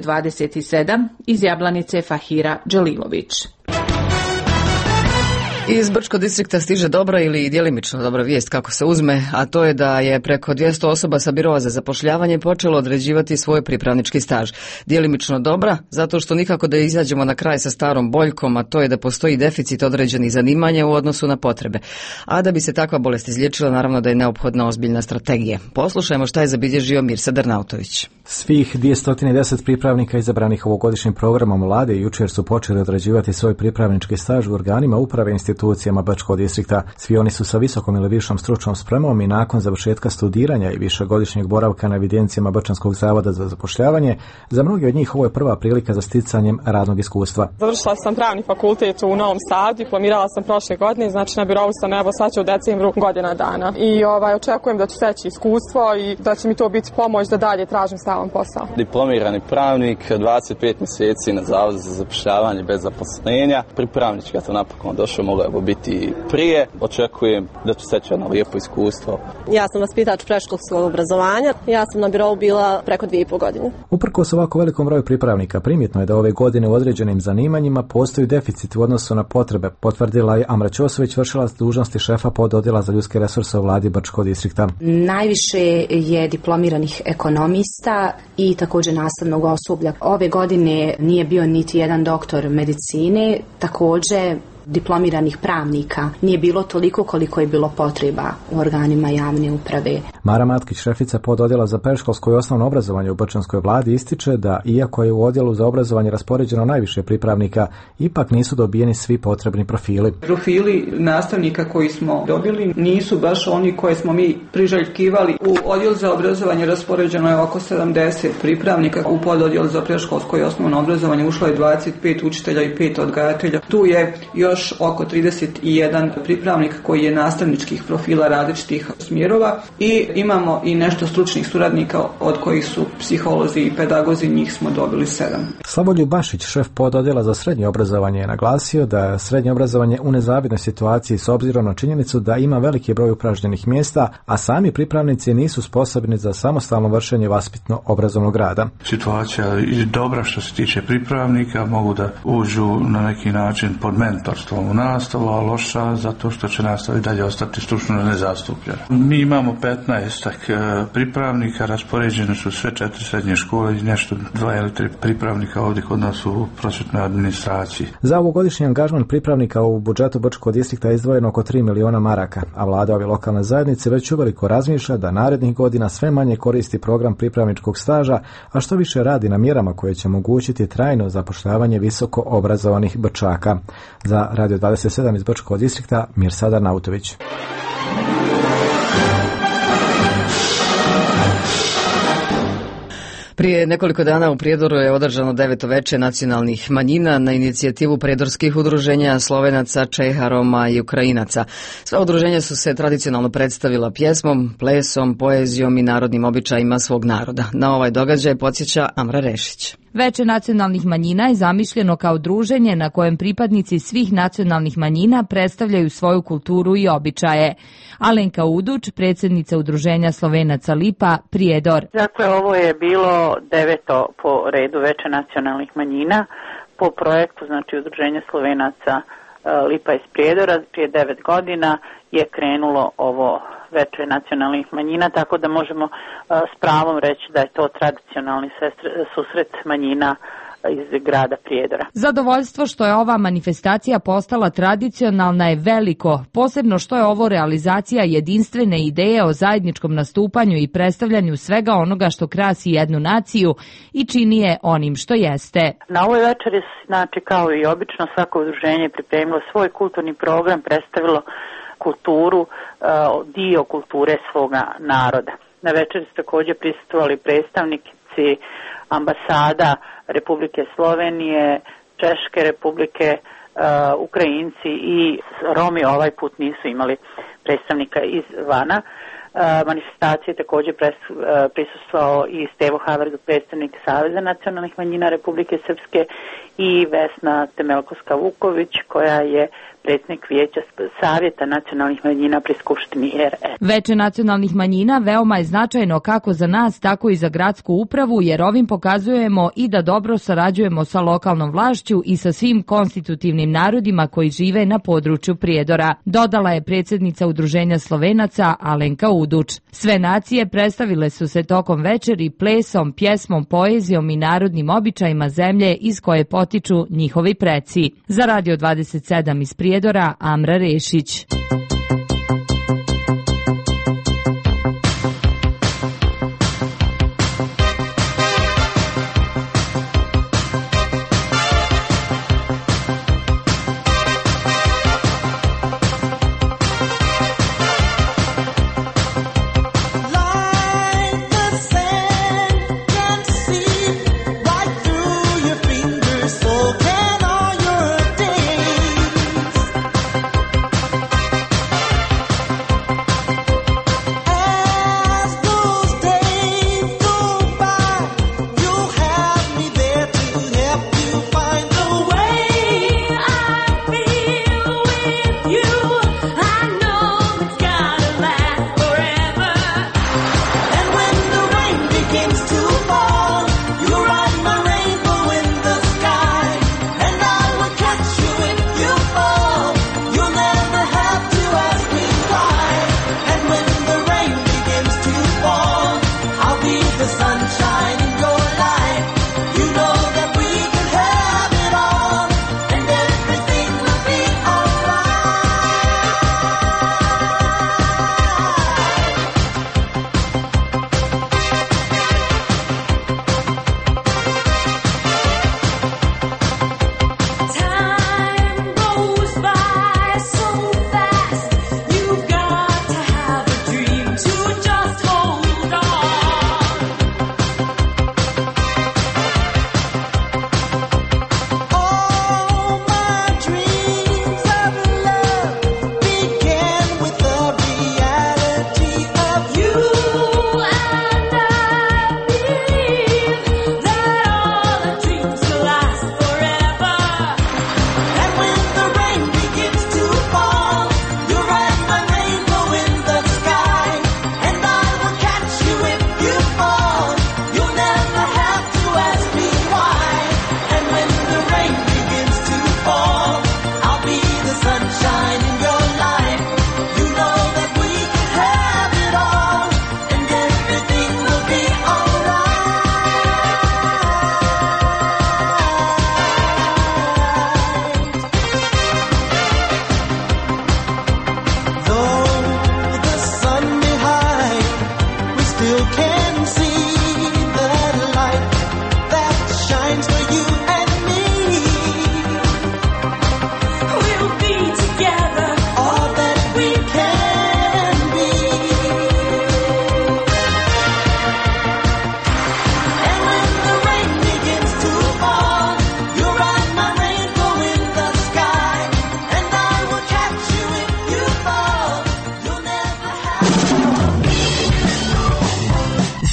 27 iz Jablanice Fahira Đelilović. Iz Brčkog distrikta stiže dobra ili djelimično dobra vijest kako se uzme, a to je da je preko 200 osoba sa biroa za zapošljavanje počelo određivati svoj pripravnički staž. Djelimično dobra, zato što nikako da izađemo na kraj sa starom boljkom, a to je da postoji deficit određenih zanimanja u odnosu na potrebe. A da bi se takva bolest izliječila, naravno da je neophodna ozbiljna strategija. Poslušajmo šta je zabilježio Mirsa Drnautović. Svih 210 pripravnika izabranih ovogodišnjim programom Vlade jučer su počeli određivati svoj pripravnički staž u organima uprave institucijama Brčkog distrikta. Svi oni su sa visokom ili višom stručnom spremom i nakon završetka studiranja i višegodišnjeg boravka na evidencijama Brčanskog zavoda za zapošljavanje, za mnogi od njih ovo je prva prilika za sticanjem radnog iskustva. Završila sam pravni fakultet u Novom Sadu, diplomirala sam prošle godine, znači na birovu sam evo sad će u decembru godina dana. I očekujem da ću steći iskustvo i da će mi to biti pomoć da dalje tražim stalan posao. Diplomirani pravnik, 25 mjeseci na zavodu za zapošljavanje bez zaposlenja. Pripravnički to napokon došao, mogao je biti prije. Očekujem da ću steći jedno lijepo iskustvo. Ja sam vaspitač predškolskog obrazovanja. Ja sam na birovu bila preko 2,5 godine. Uprkos ovako velikom broju pripravnika, primjetno je da ove godine u određenim zanimanjima postoji deficit u odnosu na potrebe, potvrdila je Amra Ćosović, vršilac dužnosti šefa pododjela za ljudske resurse u Vladi Brčkog distrikta. Najviše je diplomiranih ekonomista i također nastavnog osoblja. Ove godine nije bio niti jedan doktor medicine, također diplomiranih pravnika nije bilo toliko koliko je bilo potreba u organima javne uprave. Mara Matkić, šefica pododjela za predškolsko i osnovno obrazovanje u Brčanskoj vladi, ističe da iako je u odjelu za obrazovanje raspoređeno najviše pripravnika, ipak nisu dobijeni svi potrebni profili. Profili nastavnika koji smo dobili nisu baš oni koje smo mi priželjkivali. U odjelu za obrazovanje raspoređeno je oko 70 pripravnika, u pododjelu za predškolsko i osnovno obrazovanje ušlo je 25 učitelja i 5 odgajatelja. Tu je još oko 31 pripravnik koji je nastavničkih profila različitih smjerova i imamo i nešto stručnih suradnika od kojih su psiholozi i pedagozi, njih smo dobili 7. Slavoljub Bašić, šef pododjela za srednje obrazovanje, je naglasio da je srednje obrazovanje u nezavidnoj situaciji s obzirom na činjenicu da ima veliki broj upražnjenih mjesta, a sami pripravnici nisu sposobni za samostalno vršenje vaspitno-obrazovnog rada. Situacija je dobra što se tiče pripravnika, mogu da uđu na neki način pod mentorstvo učestvovao u nastavu, a loša zato što će nastava i dalje ostati stručno nezastupljena. Mi imamo 15 pripravnika, raspoređene su sve 4 srednje škole i nešto 2 ili 3 pripravnika ovdje kod nas u prosvjetnoj administraciji. Za ovogodišnji angažman pripravnika u budžetu Brčkog distrikta je izdvojeno oko 3 miliona maraka, a vlada ove lokalne zajednice već uveliko razmišlja da narednih godina sve manje koristi program pripravničkog staža, a što više radi na mjerama koje će omogućiti trajno zapošljavanje visoko obrazovanih Brčaka. Za Radio 27 iz Brčkog distrikta, Mirsadar Nautović. Prije nekoliko dana u Prijedoru je održano 9. veče nacionalnih manjina na inicijativu prijedorskih udruženja Slovenaca, Čeha, Roma i Ukrajinaca. Sva udruženja su se tradicionalno predstavila pjesmom, plesom, poezijom i narodnim običajima svog naroda. Na ovaj događaj podsjeća Amra Rešić. Veče nacionalnih manjina je zamišljeno kao druženje na kojem pripadnici svih nacionalnih manjina predstavljaju svoju kulturu i običaje. Alenka Uduč, predsjednica udruženja Slovenaca Lipa, Prijedor. Dakle, ovo je bilo 9. po redu veče nacionalnih manjina po projektu, znači udruženja Slovenaca Lipa iz Prijedora. Prije 9 godina je krenulo ovo veče nacionalnih manjina, tako da možemo s pravom reći da je to tradicionalni susret manjina iz grada Prijedora. Zadovoljstvo što je ova manifestacija postala tradicionalna je veliko, posebno što je ovo realizacija jedinstvene ideje o zajedničkom nastupanju i predstavljanju svega onoga što krasi jednu naciju i čini je onim što jeste. Na ovoj večeri, znači kao i obično, svako udruženje je pripremilo svoj kulturni program, predstavilo kulturu, dio kulture svoga naroda. Na večeri su također prisustvovali predstavnici ambasada Republike Slovenije, Češke Republike, Ukrajinci i Romi ovaj put nisu imali predstavnika izvana. Manifestacije također prisustvovao i Stevo Haverdu, predstavnik Saveza nacionalnih manjina Republike Srpske, i Vesna Temelkovska-Vuković, koja je predsjednik Vijeća Savjeta nacionalnih manjina pri Skupštini RS. Veče nacionalnih manjina veoma je značajno kako za nas, tako i za gradsku upravu, jer ovim pokazujemo i da dobro sarađujemo sa lokalnom vlašću i sa svim konstitutivnim narodima koji žive na području Prijedora, dodala je predsjednica udruženja Slovenaca Alenka Uduč. Sve nacije predstavile su se tokom večeri plesom, pjesmom, poezijom i narodnim običajima zemlje iz koje potiču njihovi preci. Za Radio 27 iz Prijedora, Amra Rešić.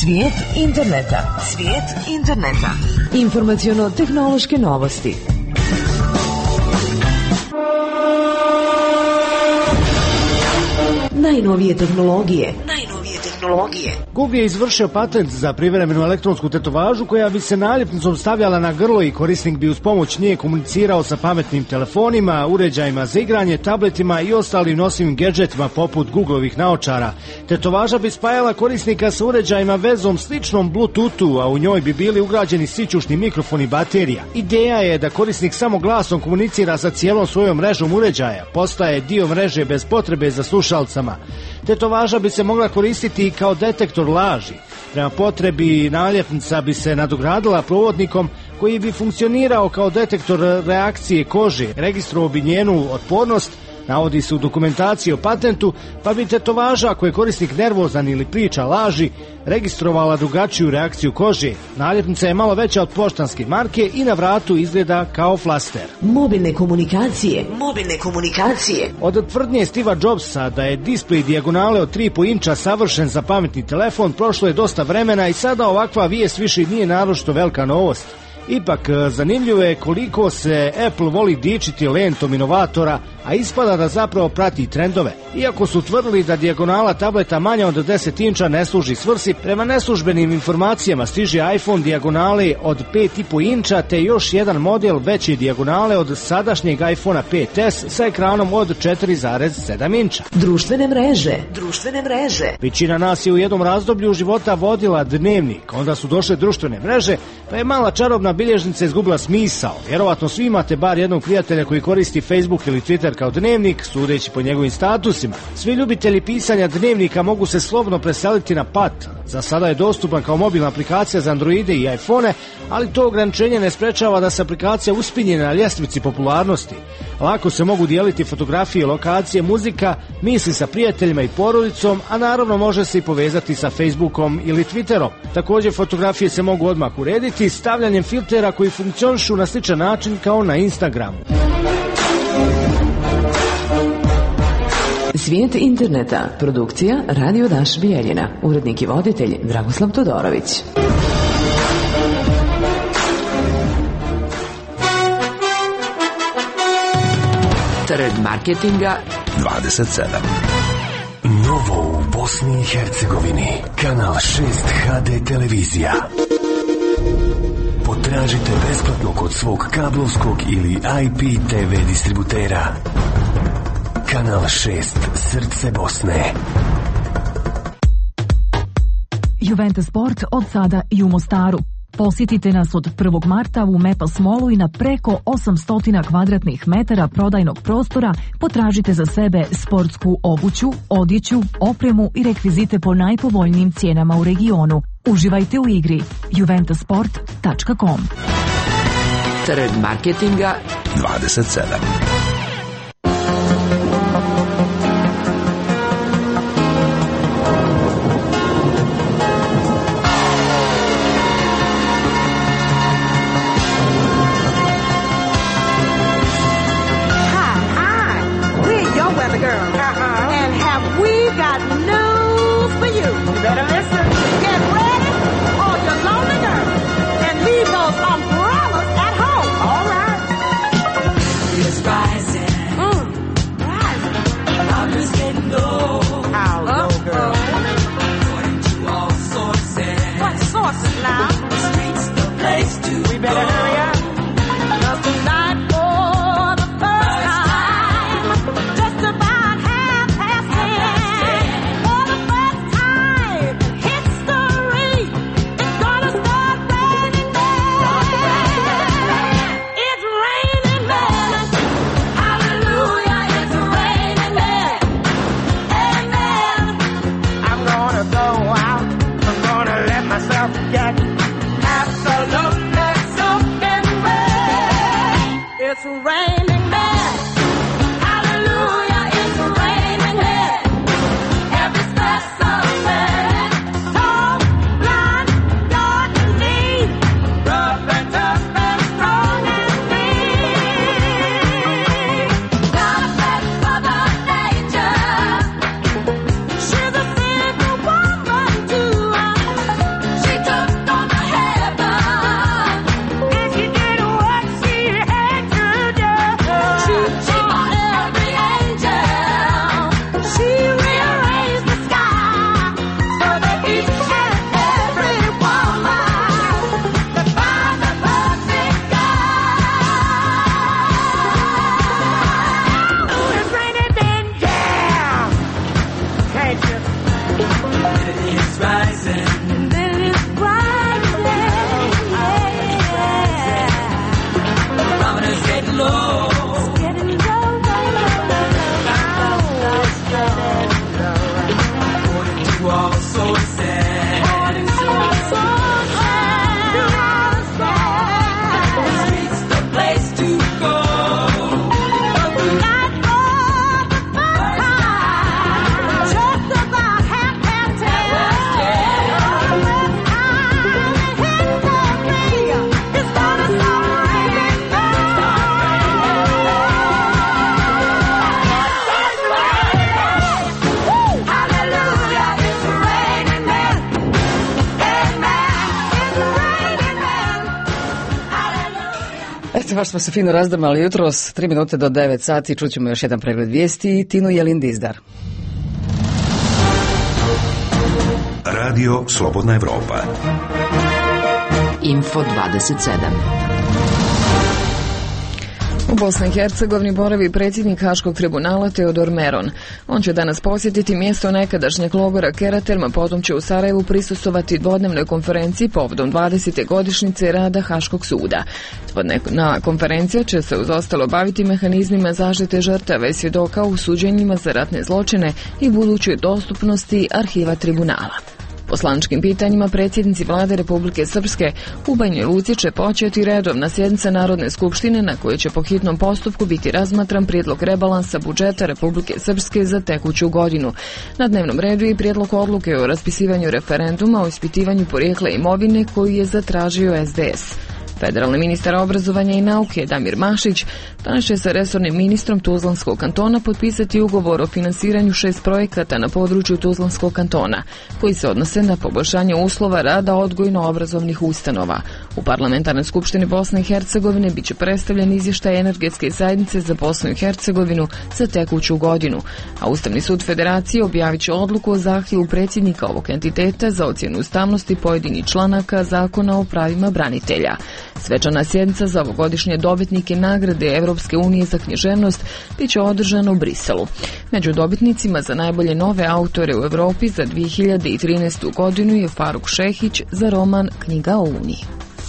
Svijet interneta. Svijet interneta. Informaciono-tehnološke novosti. Najnovije tehnologije. Google je izvršio patent za privremenu elektronsku tetovažu koja bi se naljepnicom stavljala na grlo i korisnik bi uz pomoć nje komunicirao sa pametnim telefonima, uređajima za igranje, tabletima i ostalim nosivim gadgetima poput Googlovih naočara. Tetovaža bi spajala korisnika sa uređajima vezom sličnom Bluetoothu, a u njoj bi bili ugrađeni sićušni mikrofon i baterija. Ideja je da korisnik samo glasom komunicira sa cijelom svojom mrežom uređaja, postaje dio mreže bez potrebe za slušalcama. Tetovaža bi se mogla koristiti i kao detektor laži. Prema potrebi naljepnica bi se nadogradila provodnikom koji bi funkcionirao kao detektor reakcije kože, registrovao bi njenu otpornost, navodi se u dokumentaciji o patentu, pa bi tetovaža, ako je korisnik nervozan ili priča laži, registrovala drugačiju reakciju kože. Naljepnica je malo veća od poštanske marke i na vratu izgleda kao flaster. Mobilne komunikacije. Od tvrdnje Steva Jobsa da je displej dijagonale od 3,5 inča savršen za pametni telefon prošlo je dosta vremena i sada ovakva vijest više nije naročito velika novost. Ipak, zanimljivo je koliko se Apple voli dičiti lentom inovatora, a ispada da zapravo prati trendove. Iako su tvrdili da dijagonala tableta manja od 10 inča ne služi svrsi, prema neslužbenim informacijama stiže iPhone dijagonale od 5,5 inča te još jedan model veće dijagonale od sadašnjeg iPhonea 5S sa ekranom od 4,7 inča. Društvene mreže. Većina nas je u jednom razdoblju života vodila dnevnik, onda su došle društvene mreže, pa je mala čarobna bilježnica izgubila smisao. Vjerovatno svi imate bar jednog prijatelja koji koristi Facebook ili Twitter kao dnevnik, sudeći po njegovim statusima. Svi ljubitelji pisanja dnevnika mogu se slobodno preseliti na Pat. Za sada je dostupan kao mobilna aplikacija za Androide i iPhone, ali to ograničenje ne sprečava da se aplikacija uspinje na ljestvici popularnosti. Lako se mogu dijeliti fotografije, lokacije, muzika, misli sa prijateljima i porodicom, a naravno može se i povezati sa Facebookom ili Twitterom. Također fotografije se mogu odmah urediti stavljanjem filtera koji funkcionišu na sličan način kao na Instagramu. Svijet interneta. Produkcija Radio Daš Bijeljina. Urednik i voditelj Dragoslav Todorović. Trend marketinga 27. Novo u Bosni i Hercegovini. Kanal 6 HD televizija. Potražite besplatno kod svog kablovskog ili IPTV distributera. Kanal 6, srce Bosne. Juventus Sport od sada i u Mostaru. Posjetite nas od 1. marta u Mepas Mallu i na preko 800 kvadratnih metara prodajnog prostora potražite za sebe sportsku obuću, odjeću, opremu i rekvizite po najpovoljnijim cijenama u regionu. Uživajte u igri. juventusport.com. Trend marketinga 27. it's rising. Then it's rising. The barometer's getting low. It's getting low. According to all sources. Baš smo se fino razdrmali jutros, 3 minute do 9 sati, čućemo još jedan pregled vijesti i Tinu Jelin-Dizdar. Radio Slobodna Evropa. Info 27. U Bosni i Hercegovini boravi predsjednik Haškog tribunala Teodor Meron. On će danas posjetiti mjesto nekadašnjeg logora Keraterma, potom će u Sarajevu prisustvovati dvodnevnoj konferenciji povodom 20. godišnjice rada Haškog suda. Na konferencija će se uz ostalo baviti mehanizmima zaštite žrtava i svjedoka u suđenjima za ratne zločine i budućoj dostupnosti arhiva tribunala. Poslaničkim pitanjima predsjednici vlade Republike Srpske u Banjoj Luci će početi redovna sjednica Narodne skupštine na kojoj će po hitnom postupku biti razmatran prijedlog rebalansa budžeta Republike Srpske za tekuću godinu. Na dnevnom redu je prijedlog odluke o raspisivanju referenduma o ispitivanju porijekla imovine koju je zatražio SDS. Federalni ministar obrazovanja i nauke Damir Mašić danas će sa resornim ministrom Tuzlanskog kantona potpisati ugovor o finansiranju 6 projekata na području Tuzlanskog kantona, koji se odnose na poboljšanje uslova rada odgojno-obrazovnih ustanova. U Parlamentarnoj skupštini Bosne i Hercegovine biće predstavljen izvještaj energetske zajednice za Bosnu i Hercegovinu za tekuću godinu, a Ustavni sud Federacije objavit će odluku o zahtjevu predsjednika ovog entiteta za ocjenu ustavnosti pojedinih članaka Zakona o pravima branitelja. Svečana sjednica za ovogodišnje dobitnike nagrade Europske unije za književnost bit će održana u Briselu. Među dobitnicima za najbolje nove autore u Europi za 2013. godinu je Faruk Šehić za roman Knjiga o Uniji.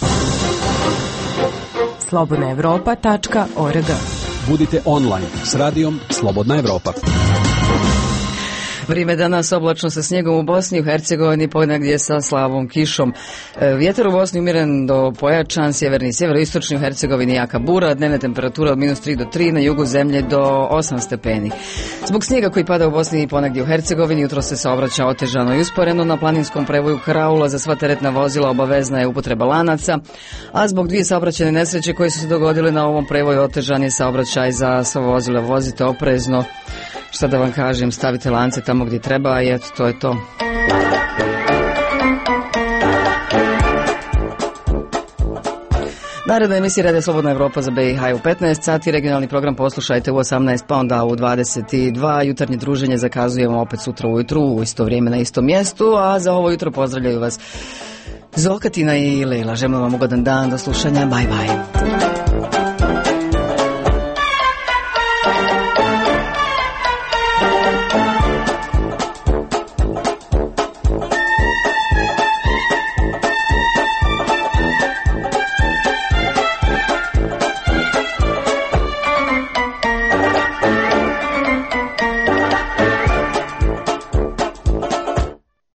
slobodnaevropa.org. Budite online s radijom Slobodna Evropa. Vrijeme danas oblačno sa snijegom u Bosni i u Hercegovini, ponegdje sa slabom kišom. Vjetar u Bosni umjeren do pojačan, sjeverni i sjeveroistočni, u Hercegovini jaka bura, dnevne temperature od -3 do 3, na jugu zemlje do 8 stepeni. Zbog snijega koji pada u Bosni i ponegdje u Hercegovini, jutro se saobraća otežano i usporeno. Na planinskom prevoju Karaula za sva teretna vozila obavezna je upotreba lanaca, a zbog 2 saobraćajne nesreće koje su se dogodile na ovom prevoju otežan je saobraćaj za sva vozila. Vozite oprezno. Šta da vam kažem, stavite lance tamo gdje treba i eto, to je to. Naredna emisija Radio Slobodna Evropa za BiH u 15 sati, regionalni program poslušajte u 18 pa onda u 22, jutarnje druženje zakazujemo opet sutra ujutru u isto vrijeme na istom mjestu, a za ovo jutro pozdravljaju vas Zokatina i Leila. Želim vam ugodan dan, do slušanja, bye bye.